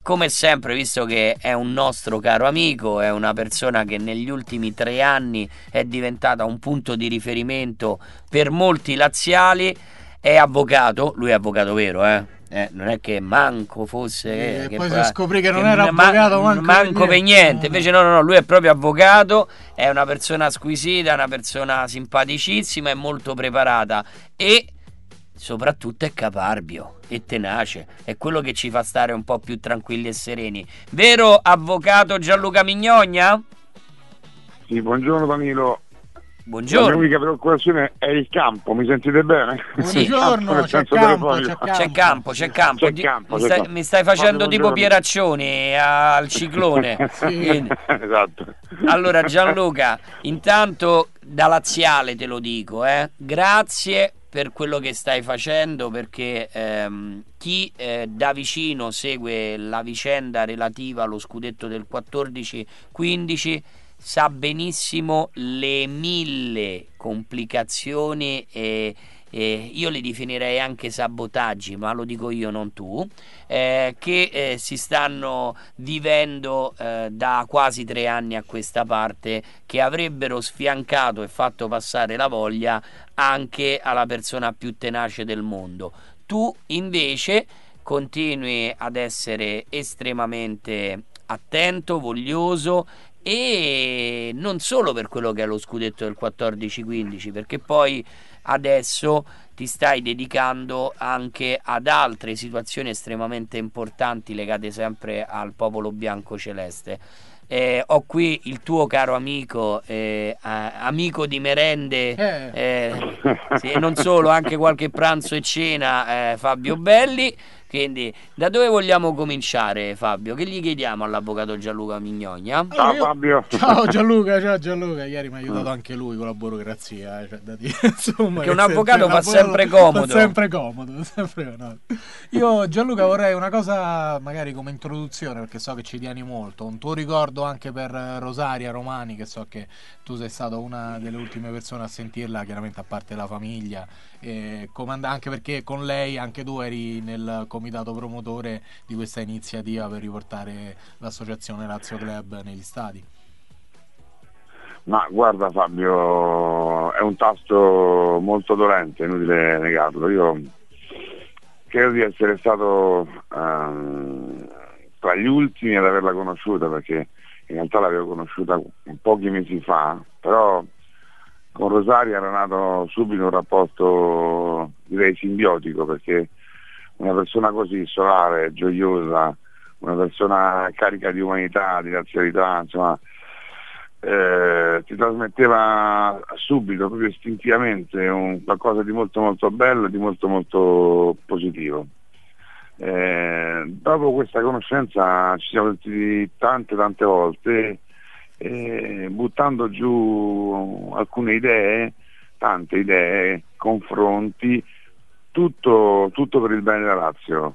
come sempre, visto che è un nostro caro amico, è una persona che negli ultimi 3 anni è diventata un punto di riferimento per molti laziali, è avvocato, lui è avvocato vero, non è che manco fosse E poi si scoprì che non era avvocato manco per niente. Invece no, lui è proprio avvocato, è una persona squisita, una persona simpaticissima e molto preparata, e soprattutto è caparbio e tenace, è quello che ci fa stare un po' più tranquilli e sereni, vero avvocato Gianluca Mignogna? Sì, buongiorno Danilo. La mia Buongiorno. unica preoccupazione è il campo, mi sentite bene? Buongiorno, c'è campo. C'è campo. C'è campo. Mi stai facendo Fabio, tipo buongiorno. Pieraccioni al ciclone. Quindi, Esatto. allora Gianluca, intanto da laziale te lo dico, grazie per quello che stai facendo, perché chi da vicino segue la vicenda relativa allo scudetto del 14-15 sa benissimo le 1000 complicazioni e io li definirei anche sabotaggi, ma lo dico io, non tu, che si stanno vivendo da quasi 3 anni a questa parte, che avrebbero sfiancato e fatto passare la voglia anche alla persona più tenace del mondo. Tu invece continui ad essere estremamente attento, voglioso, e non solo per quello che è lo scudetto del 14-15, perché poi adesso ti stai dedicando anche ad altre situazioni estremamente importanti legate sempre al popolo bianco celeste. Ho qui il tuo caro amico, amico di merende, sì, e non solo, anche qualche pranzo e cena, Fabio Belli. Quindi da dove vogliamo cominciare, Fabio? Che gli chiediamo all'avvocato Gianluca Mignogna? Ciao Fabio. Ciao Gianluca, ieri mi ha aiutato anche lui con la burocrazia, cioè, da dire, insomma, che un avvocato fa sempre comodo. Fa sempre comodo, no. Io Gianluca vorrei una cosa magari come introduzione, perché so che ci tieni molto, un tuo ricordo anche per Rosaria Romani, che so che tu sei stato una delle ultime persone a sentirla, chiaramente a parte la famiglia, anche perché con lei anche tu eri nel comitato promotore di questa iniziativa per riportare l'associazione Lazio Club negli stadi. Ma guarda Fabio, è un tasto molto dolente, inutile negarlo. Io credo di essere stato tra gli ultimi ad averla conosciuta, perché in realtà l'avevo conosciuta pochi mesi fa, però con Rosaria era nato subito un rapporto, direi, simbiotico, perché una persona così solare, gioiosa, una persona carica di umanità, di razionalità, insomma, ti trasmetteva subito, proprio istintivamente, un qualcosa di molto molto bello e di molto molto positivo. Dopo questa conoscenza ci siamo sentiti tante volte, buttando giù alcune idee, tante idee, confronti, tutto per il bene della Lazio.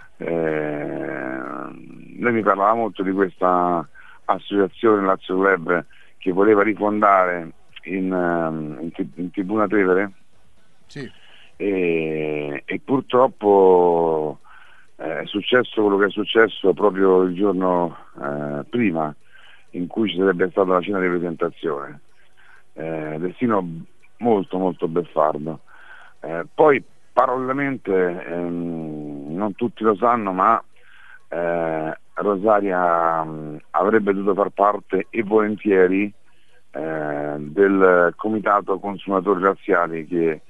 Lei mi parlava molto di questa associazione Lazio Club che voleva rifondare in Tribuna Tevere, sì. E purtroppo è successo quello che è successo proprio il giorno prima in cui ci sarebbe stata la cena di presentazione. Destino molto molto beffardo. Poi parallelamente, non tutti lo sanno, ma Rosaria avrebbe dovuto far parte, e volentieri, del comitato consumatori laziali che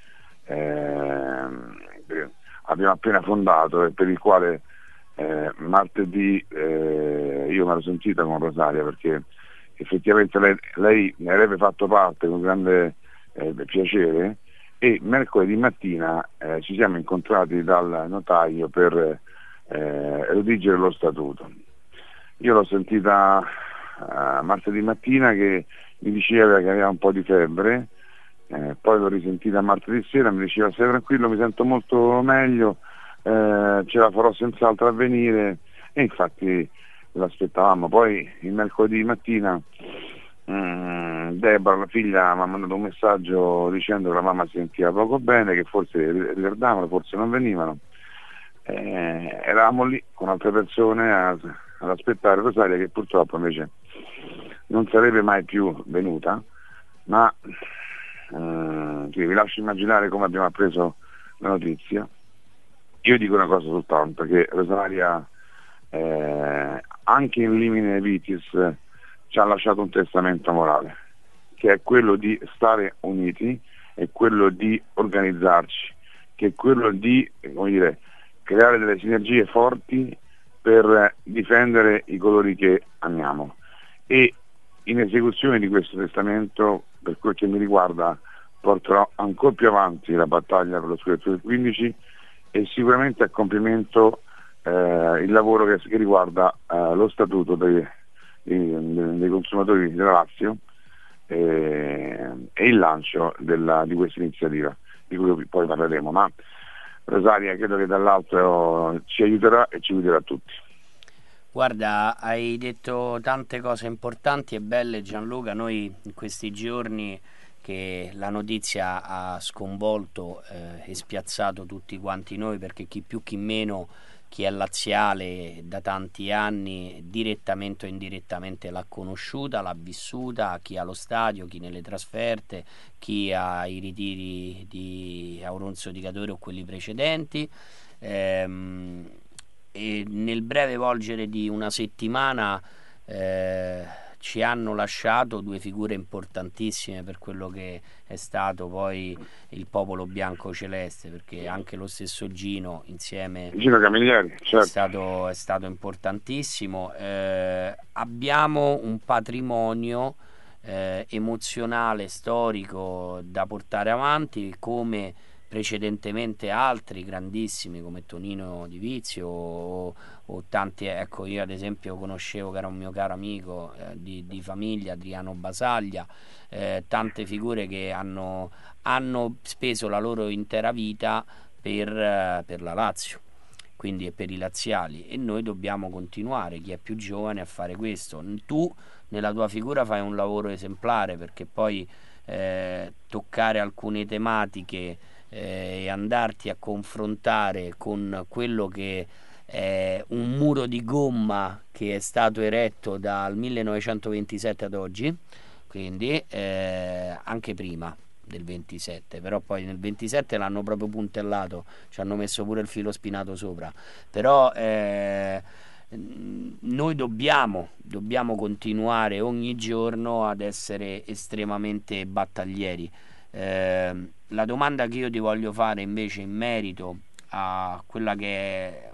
abbiamo appena fondato, e per il quale martedì io mi ero sentita con Rosaria, perché effettivamente lei ne avrebbe fatto parte con grande piacere, e mercoledì mattina ci siamo incontrati dal notaio per redigere lo statuto. Io l'ho sentita martedì mattina che mi diceva che aveva un po' di febbre, poi l'ho risentita martedì sera, mi diceva: stai tranquillo, mi sento molto meglio, ce la farò senz'altro a venire, e infatti l'aspettavamo. Poi il mercoledì mattina Deborah, la figlia, mi ha mandato un messaggio dicendo che la mamma si sentiva poco bene, che forse ritardavano, forse non venivano. eravamo lì con altre persone ad aspettare Rosaria, che purtroppo invece non sarebbe mai più venuta, ma vi lascio immaginare come abbiamo appreso la notizia. Io dico una cosa soltanto, che Rosaria anche in limine vitis ci ha lasciato un testamento morale, che è quello di stare uniti, è quello di organizzarci, che è quello di, come dire, creare delle sinergie forti per difendere i colori che amiamo. E in esecuzione di questo testamento, per quel che mi riguarda, porterò ancora più avanti la battaglia per lo scudetto del 15 e sicuramente a compimento il lavoro che riguarda lo statuto dei consumatori della Lazio e il lancio di questa iniziativa, di cui poi parleremo. Ma Rosaria credo che dall'alto ci aiuterà e ci guiderà tutti. Guarda, hai detto tante cose importanti e belle, Gianluca. Noi in questi giorni che la notizia ha sconvolto e spiazzato tutti quanti noi, perché chi più chi meno, chi è laziale da tanti anni, direttamente o indirettamente l'ha conosciuta, l'ha vissuta, chi allo stadio, chi nelle trasferte, chi ai ritiri di Auronzo di Cadore o quelli precedenti. E nel breve volgere di una settimana ci hanno lasciato due figure importantissime per quello che è stato poi il popolo bianco celeste, perché anche lo stesso Gino insieme Gino Camilleri, certo, è stato importantissimo. Abbiamo un patrimonio emozionale, storico da portare avanti, come precedentemente altri grandissimi come Tonino Di Vizio o tanti. Ecco, io ad esempio conoscevo, che era un mio caro amico di famiglia, Adriano Basaglia, tante figure che hanno speso la loro intera vita per la Lazio, quindi per i laziali, e noi dobbiamo continuare, chi è più giovane, a fare questo. Tu nella tua figura fai un lavoro esemplare, perché poi toccare alcune tematiche e andarti a confrontare con quello che è un muro di gomma che è stato eretto dal 1927 ad oggi, quindi anche prima del 27, però poi nel 27 l'hanno proprio puntellato, ci hanno messo pure il filo spinato sopra, però noi dobbiamo continuare ogni giorno ad essere estremamente battaglieri. La domanda che io ti voglio fare invece in merito a quella che è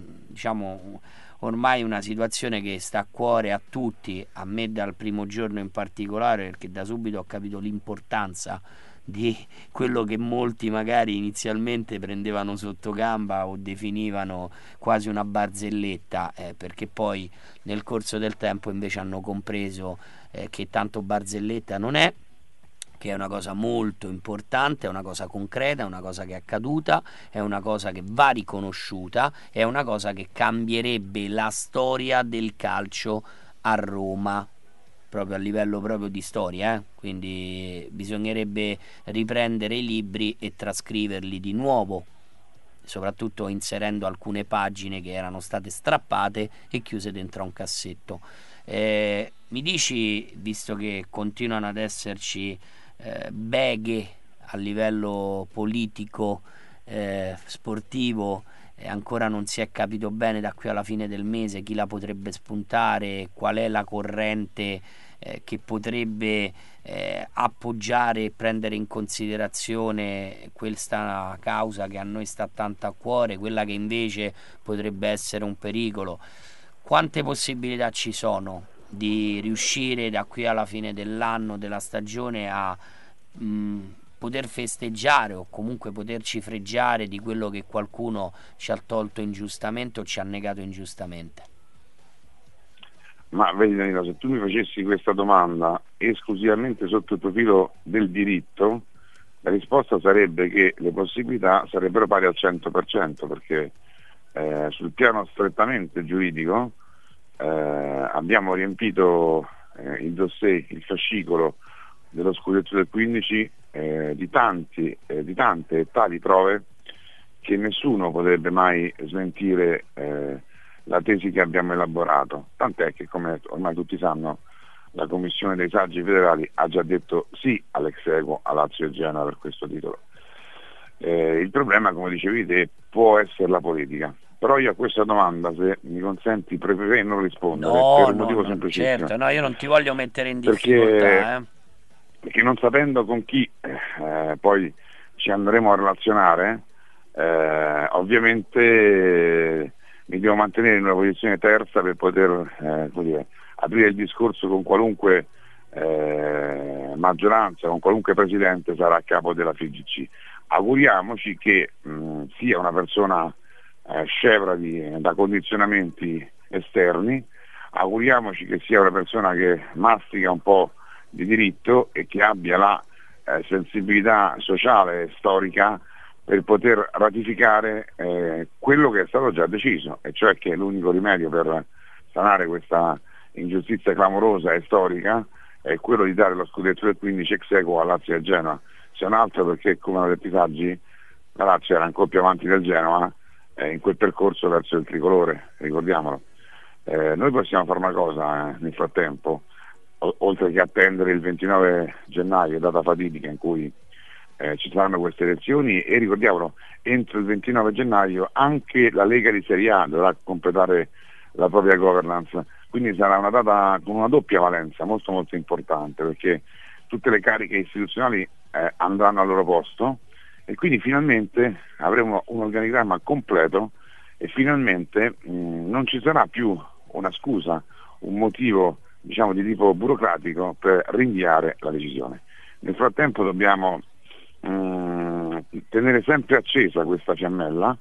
ormai una situazione che sta a cuore a tutti, a me dal primo giorno in particolare, perché da subito ho capito l'importanza di quello che molti magari inizialmente prendevano sotto gamba o definivano quasi una barzelletta, perché poi nel corso del tempo invece hanno compreso che tanto barzelletta non è, che è una cosa molto importante, è una cosa concreta, è una cosa che è accaduta, è una cosa che va riconosciuta, è una cosa che cambierebbe la storia del calcio a Roma, proprio a livello proprio di storia, quindi bisognerebbe riprendere i libri e trascriverli di nuovo, soprattutto inserendo alcune pagine che erano state strappate e chiuse dentro a un cassetto. Mi dici, visto che continuano ad esserci beghe a livello politico, sportivo, ancora non si è capito bene da qui alla fine del mese chi la potrebbe spuntare, qual è la corrente che potrebbe appoggiare e prendere in considerazione questa causa che a noi sta tanto a cuore, quella che invece potrebbe essere un pericolo. Quante possibilità ci sono di riuscire da qui alla fine dell'anno, della stagione, a poter festeggiare o comunque poterci fregiare di quello che qualcuno ci ha tolto ingiustamente o ci ha negato ingiustamente? Ma vedi Danilo, se tu mi facessi questa domanda esclusivamente sotto il profilo del diritto, la risposta sarebbe che le possibilità sarebbero pari al 100%, perché sul piano strettamente giuridico abbiamo riempito il dossier, il fascicolo dello scudetto del 15 di tante e tali prove che nessuno potrebbe mai smentire la tesi che abbiamo elaborato, tant'è che, come ormai tutti sanno, la Commissione dei Saggi Federali ha già detto sì all'ex equo a Lazio e Genoa per questo titolo. Il problema, come dicevi te, può essere la politica, però io a questa domanda, se mi consenti, preferirei non rispondere per un motivo semplicissimo. Certo, no, io non ti voglio mettere in difficoltà, perché non sapendo con chi poi ci andremo a relazionare, ovviamente mi devo mantenere in una posizione terza per poter aprire il discorso con qualunque maggioranza, con qualunque presidente sarà a capo della FIGC. Auguriamoci che sia una persona scevra da condizionamenti esterni, auguriamoci che sia una persona che mastica un po' di diritto e che abbia la sensibilità sociale e storica per poter ratificare quello che è stato già deciso, e cioè che l'unico rimedio per sanare questa ingiustizia clamorosa e storica è quello di dare lo scudetto del 15 ex equo a Lazio e Genoa, se non altro perché, come hanno detto i saggi, la Lazio era ancora più avanti del Genoa in quel percorso verso il tricolore, ricordiamolo. Noi possiamo fare una cosa nel frattempo, oltre che attendere il 29 gennaio, data fatidica in cui ci saranno queste elezioni, e ricordiamolo, entro il 29 gennaio anche la Lega di Serie A dovrà completare la propria governance, quindi sarà una data con una doppia valenza molto molto importante, perché tutte le cariche istituzionali andranno al loro posto e quindi finalmente avremo un organigramma completo e finalmente non ci sarà più una scusa, un motivo diciamo di tipo burocratico per rinviare la decisione. Nel frattempo dobbiamo tenere sempre accesa questa fiammella,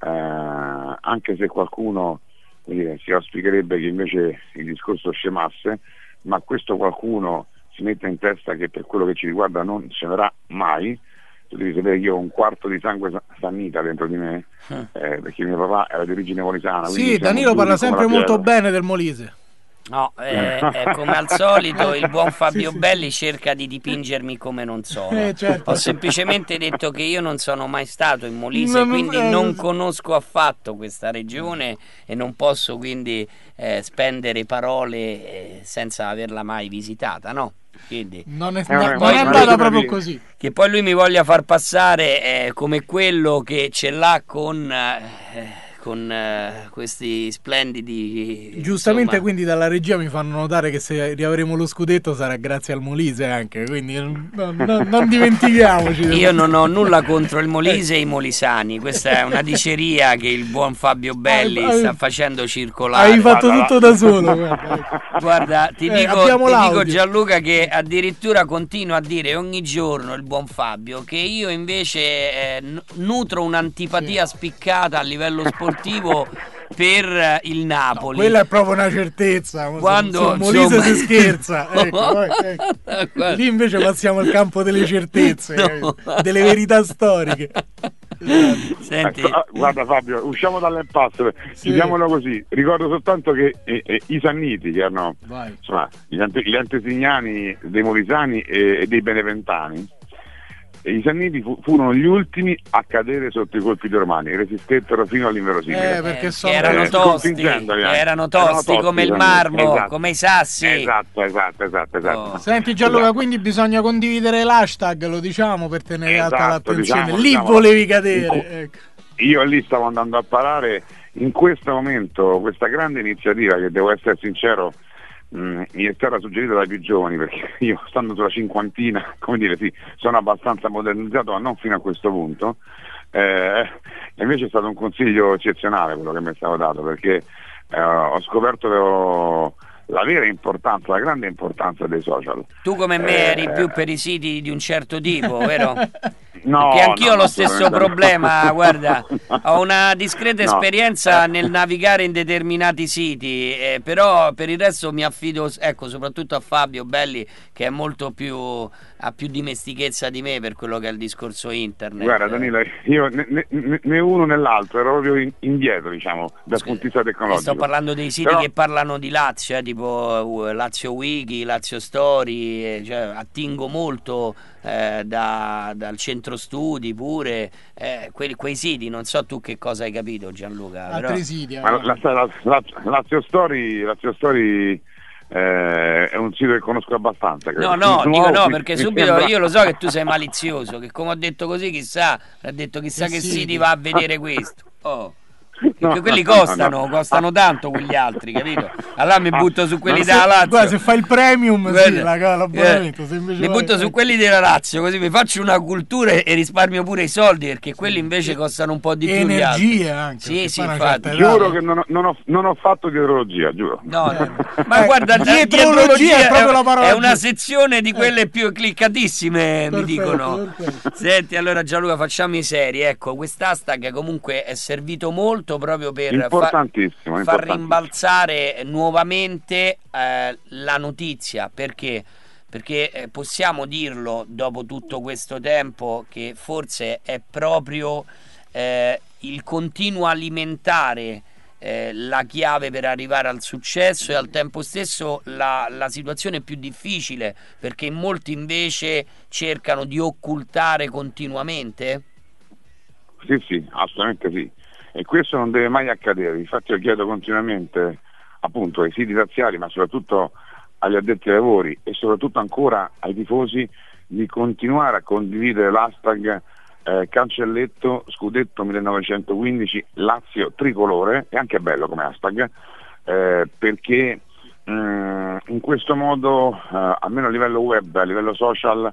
anche se qualcuno si auspicherebbe che invece il discorso scemasse, ma questo qualcuno si mette in testa che per quello che ci riguarda non scenerà mai. Tu devi sapere che io ho un quarto di sangue sannita dentro di me, perché mio papà era di origine molisana. Sì, Danilo parla sempre molto bene del Molise. No, come al solito il buon Fabio Belli cerca di dipingermi come non sono. Certo. Ho semplicemente detto che io non sono mai stato in Molise, quindi non conosco affatto questa regione e non posso quindi spendere parole senza averla mai visitata, no? Quindi, non è andata proprio così. Che poi lui mi voglia far passare come quello che ce l'ha con questi splendidi, giustamente, insomma. quindi dalla regia mi fanno notare che se riavremo lo scudetto sarà grazie al Molise anche, quindi non dimentichiamoci. Io non ho nulla contro il Molise e i molisani, questa è una diceria che il buon Fabio Belli sta facendo circolare. Hai fatto tutto da solo. Guarda, ti dico Gianluca che addirittura continua a dire ogni giorno il buon Fabio che io invece nutro un'antipatia spiccata a livello sportivo per il Napoli. No, quella è proprio una certezza. Quando Molise si scherza, ecco. Lì invece passiamo al campo delle certezze, delle verità storiche. Senti. Guarda Fabio, usciamo dall'impasse, diciamolo così. Ricordo soltanto che i Sanniti, che erano insomma, gli antesignani dei molisani e dei beneventani, i Sanniti furono gli ultimi a cadere sotto i colpi dei romani, resistettero fino all'inverosimile, perché erano tosti come il marmo, esatto, come i sassi. Esatto. Senti Gianluca, quindi bisogna condividere l'hashtag, lo diciamo, per tenere alta l'attenzione. Lì diciamo, volevi cadere, ecco. Io lì stavo andando a parare. In questo momento questa grande iniziativa, che devo essere sincero mi è stata suggerita dai più giovani, perché io, stando sulla cinquantina, come dire, sì, sono abbastanza modernizzato, ma non fino a questo punto, e invece è stato un consiglio eccezionale quello che mi è stato dato, perché ho scoperto la vera importanza, la grande importanza dei social. Tu come me eri più per i siti di un certo tipo, vero? No, perché anch'io ho lo stesso problema, guarda, ho una discreta esperienza nel navigare in determinati siti, però per il resto mi affido, ecco, soprattutto a Fabio Belli, che è molto più, ha più dimestichezza di me per quello che è il discorso internet. Guarda Danilo, io né uno né l'altro, ero proprio indietro, diciamo, dal punto di vista tecnologico. Sto parlando dei siti che parlano di Lazio, tipo Lazio Wiki, Lazio Story, cioè attingo molto dal centro studi pure, quei siti, non so tu che cosa hai capito Gianluca. Altri Però... siti. Ma Lazio Story è un sito che conosco abbastanza. No, dico no, perché subito io lo so che tu sei malizioso, che come ho detto così, chissà, ha detto chissà che siti va a vedere questo. Oh. Perché quelli costano tanto quegli altri, capito? Allora mi butto su quelli della Lazio. Guarda, se fai il premium, l'abbonamento. Mi butto su quelli della Lazio, così mi faccio una cultura e risparmio pure i soldi, perché quelli invece costano un po' di più. Energie anche. Sì, infatti. Giuro che non ho fatto dietrologia, giuro. No. Ma guarda, dietrologia è proprio la parola. È una sezione di quelle più cliccatissime, mi dicono. Perfetto. Senti, allora Gianluca, facciamo i seri. Ecco, quest'hashtag comunque è servito molto proprio per far rimbalzare nuovamente la notizia, perché possiamo dirlo dopo tutto questo tempo che forse è proprio il continuo alimentare la chiave per arrivare al successo, e al tempo stesso la situazione più difficile, perché molti invece cercano di occultare continuamente. Sì, assolutamente sì. E questo non deve mai accadere. Infatti io chiedo continuamente, appunto, ai siti razziali, ma soprattutto agli addetti ai lavori e soprattutto ancora ai tifosi, di continuare a condividere l'hashtag cancelletto scudetto 1915 Lazio tricolore. È anche bello come hashtag, perché in questo modo, almeno a livello web, a livello social,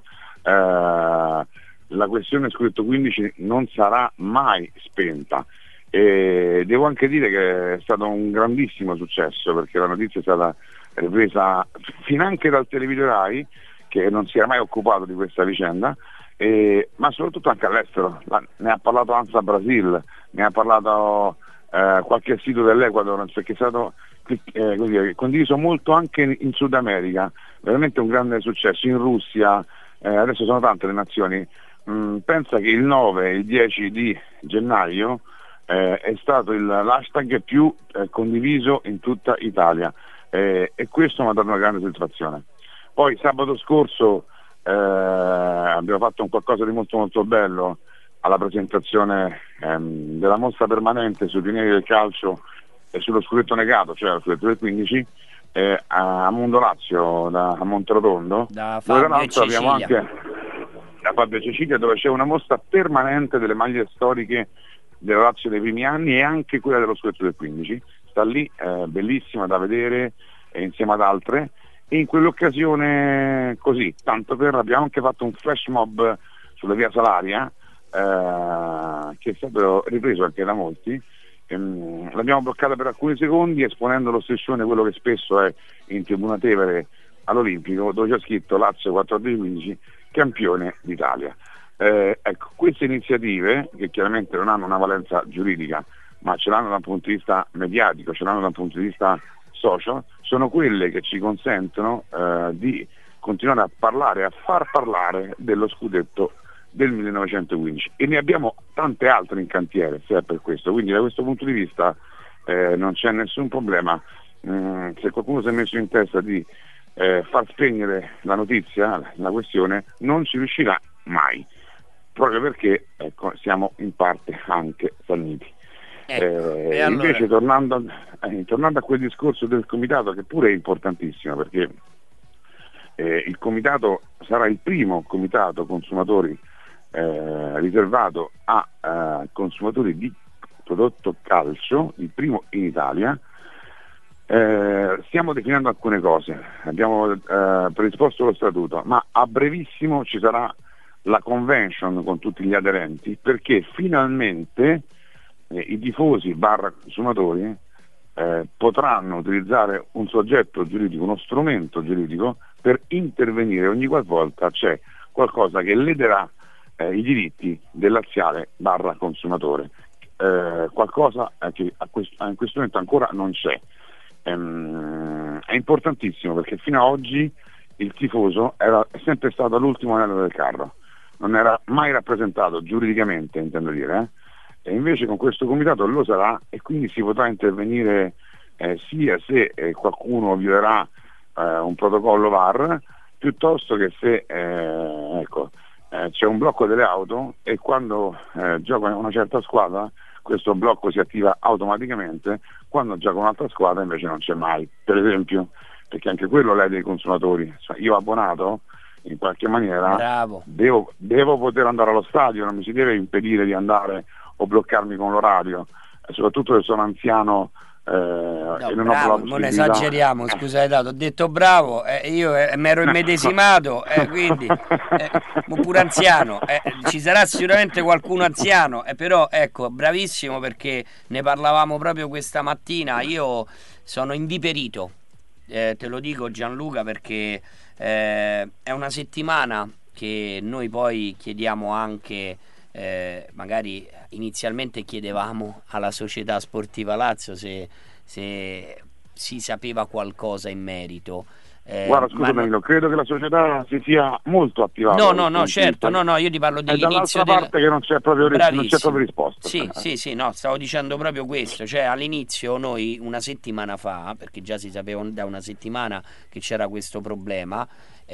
la questione scudetto 15 non sarà mai spenta. E devo anche dire che è stato un grandissimo successo, perché la notizia è stata ripresa finanche dal Televideo Rai, che non si era mai occupato di questa vicenda, ma soprattutto anche all'estero. Ne ha parlato ANSA Brasil, ne ha parlato qualche sito dell'Ecuador, perché è stato condiviso molto anche in Sud America, veramente un grande successo, in Russia, adesso sono tante le nazioni. Pensa che il 9 e il 10 di gennaio è stato l'hashtag più condiviso in tutta Italia, e questo mi ha dato una grande soddisfazione. Poi sabato scorso abbiamo fatto un qualcosa di molto molto bello alla presentazione della mostra permanente sui pionieri del calcio e sullo scudetto negato, cioè lo scudetto del 15, a Mondo Lazio, a Monterotondo, da Fabio e Cecilia. Abbiamo anche da Fabio e Cecilia, dove c'è una mostra permanente delle maglie storiche della Lazio dei primi anni e anche quella dello scudetto del 15. Sta lì, bellissima da vedere, insieme ad altre, e in quell'occasione, così, tanto per, abbiamo anche fatto un flash mob sulla via Salaria, che è stato ripreso anche da molti. L'abbiamo bloccata per alcuni secondi, esponendo lo striscione, quello che spesso è in Tribuna Tevere all'Olimpico, dove c'è scritto Lazio 14-15 campione d'Italia. Ecco, queste iniziative, che chiaramente non hanno una valenza giuridica, ma ce l'hanno da un punto di vista mediatico, ce l'hanno da un punto di vista social, sono quelle che ci consentono di continuare a parlare, a far parlare dello scudetto del 1915, e ne abbiamo tante altre in cantiere, se è per questo. Quindi da questo punto di vista non c'è nessun problema. Se qualcuno si è messo in testa di far spegnere la notizia, la questione, non ci riuscirà mai, proprio perché siamo in parte anche falliti. Invece allora, tornando a quel discorso del comitato, che pure è importantissimo, perché il comitato sarà il primo comitato consumatori riservato a consumatori di prodotto calcio, il primo in Italia. Stiamo definendo alcune cose, abbiamo predisposto lo statuto, ma a brevissimo ci sarà la convention con tutti gli aderenti, perché finalmente i tifosi / consumatori potranno utilizzare un soggetto giuridico, uno strumento giuridico per intervenire ogni qualvolta c'è qualcosa che lederà i diritti del laziale / consumatore, qualcosa che in questo momento ancora non c'è. È importantissimo, perché fino ad oggi il tifoso è sempre stato l'ultimo anello del carro, non era mai rappresentato giuridicamente, intendo dire, e invece con questo comitato lo sarà, e quindi si potrà intervenire sia se qualcuno violerà un protocollo VAR, piuttosto che se c'è un blocco delle auto e quando gioca una certa squadra questo blocco si attiva automaticamente, quando gioca un'altra squadra invece non c'è mai, per esempio, perché anche quello lede i consumatori. Cioè, io abbonato in qualche maniera devo poter andare allo stadio, non mi si deve impedire di andare o bloccarmi con l'orario, soprattutto se sono anziano. No, bravo, non esageriamo, scusate, ho detto bravo, io mi ero immedesimato, quindi pure anziano, ci sarà sicuramente qualcuno anziano, però ecco, bravissimo, perché ne parlavamo proprio questa mattina. Io sono inviperito, te lo dico Gianluca, perché è una settimana che noi poi chiediamo anche, magari inizialmente chiedevamo alla società sportiva Lazio se si sapeva qualcosa in merito. Guarda, scusa Danilo, credo che la società si sia molto attivata. No, certo, io ti parlo dell'inizio. Dall'altra parte che non c'è proprio risposta. Sì, no, stavo dicendo proprio questo, cioè all'inizio noi una settimana fa, perché già si sapeva da una settimana che c'era questo problema,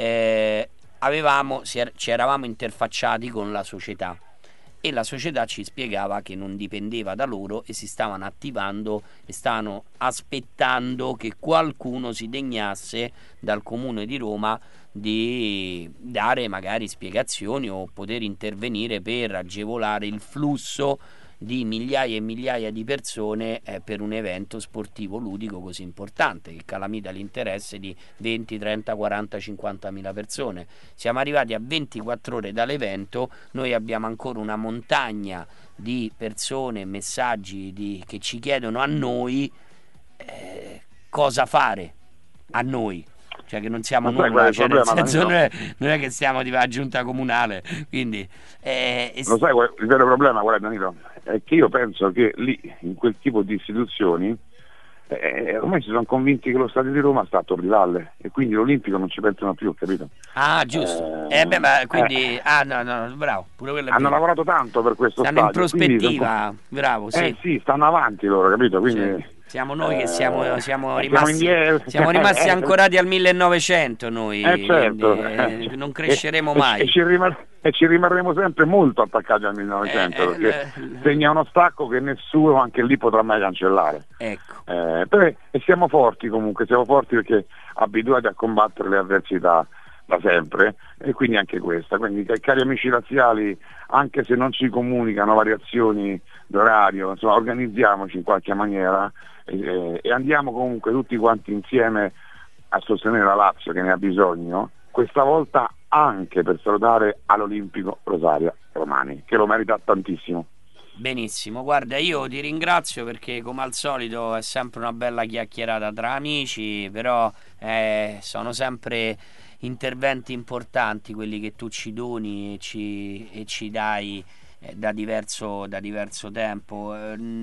ci eravamo interfacciati con la società e la società ci spiegava che non dipendeva da loro e si stavano attivando e stavano aspettando che qualcuno si degnasse dal Comune di Roma di dare magari spiegazioni o poter intervenire per agevolare il flusso di migliaia e migliaia di persone per un evento sportivo ludico così importante, che calamita l'interesse di 20, 30, 40, 50 mila persone. Siamo arrivati a 24 ore dall'evento, noi abbiamo ancora una montagna di persone, messaggi che ci chiedono a noi cosa fare a noi, cioè che non siamo nulla, cioè nel senso non è che siamo di giunta comunale, quindi lo sai, il vero problema qual è, Danilo? È che io penso che lì, in quel tipo di istituzioni, ormai si sono convinti che lo stadio di Roma sta a Tor di Valle e quindi l'Olimpico non ci pensano più, capito? Ah, giusto. Quindi no, bravo, pure quello è hanno vero. lavorato tanto per questo stanno stadio. Stanno in prospettiva, bravo, sì. Sì, stanno avanti loro, capito? Quindi siamo noi che siamo rimasti ancorati al 1900 noi, certo. quindi, non cresceremo mai. E ci rimarremo sempre molto attaccati al 1900 perché segna uno stacco che nessuno anche lì potrà mai cancellare. Ecco. E siamo forti comunque, siamo forti perché abituati a combattere le avversità da sempre, e quindi anche questa. Quindi, cari amici laziali, anche se non ci comunicano variazioni d'orario, insomma, organizziamoci in qualche maniera e andiamo comunque tutti quanti insieme a sostenere la Lazio che ne ha bisogno, questa volta anche per salutare all'Olimpico Rosaria Romani, che lo merita tantissimo. Benissimo, guarda, io ti ringrazio perché come al solito è sempre una bella chiacchierata tra amici, però sono sempre interventi importanti quelli che tu ci doni e ci dai da diverso tempo.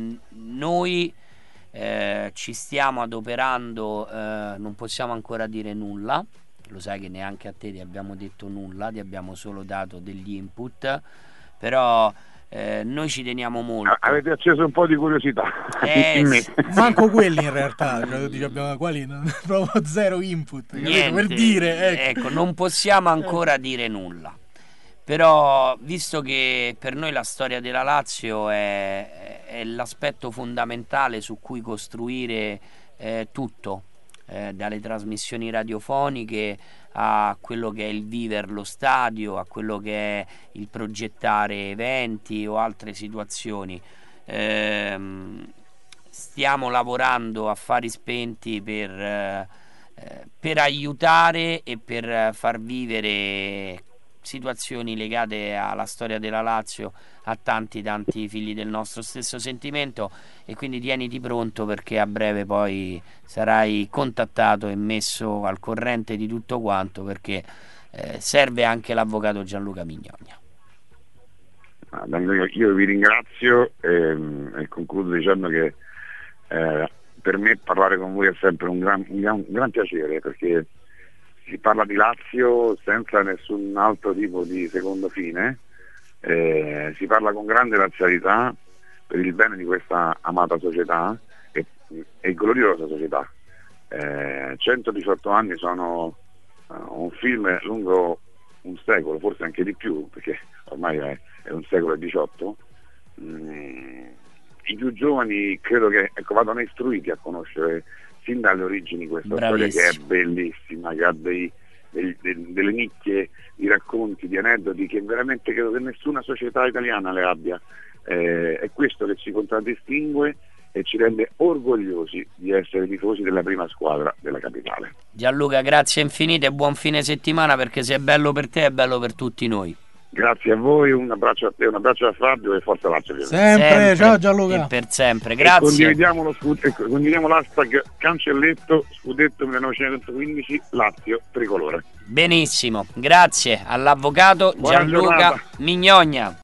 Noi ci stiamo adoperando, non possiamo ancora dire nulla, lo sai che neanche a te ti abbiamo detto nulla, ti abbiamo solo dato degli input, però noi ci teniamo molto. Avete acceso un po' di curiosità in me. Manco quelli in realtà, abbiamo quali proprio zero input. Niente, per dire, ecco, non possiamo ancora dire nulla. Però visto che per noi la storia della Lazio è l'aspetto fondamentale su cui costruire tutto, dalle trasmissioni radiofoniche a quello che è il vivere lo stadio, a quello che è il progettare eventi o altre situazioni, stiamo lavorando a fari spenti per aiutare e per far vivere situazioni legate alla storia della Lazio a tanti figli del nostro stesso sentimento, e quindi tieniti pronto perché a breve poi sarai contattato e messo al corrente di tutto quanto, perché serve anche l'avvocato Gianluca Mignogna. Io vi ringrazio e concludo dicendo che per me parlare con voi è sempre un gran piacere, perché si parla di Lazio senza nessun altro tipo di secondo fine, si parla con grande razzialità per il bene di questa amata società e gloriosa società. 118 anni sono un film lungo un secolo, forse anche di più, perché ormai è un secolo e 18, i più giovani credo che vadano istruiti a conoscere sin dalle origini questa storia, che è bellissima, che ha delle nicchie di racconti, di aneddoti che veramente credo che nessuna società italiana le abbia. È questo che ci contraddistingue e ci rende orgogliosi di essere tifosi della prima squadra della capitale. Gianluca, grazie infinite e buon fine settimana, perché se è bello per te è bello per tutti noi. Grazie a voi, un abbraccio a te, un abbraccio a Fabio e forza Lazio. Sempre, ciao Gianluca. E per sempre, grazie. E condividiamo l'hashtag cancelletto scudetto 1915 Lazio tricolore. Benissimo, grazie all'avvocato Buona Gianluca giornata. Mignogna.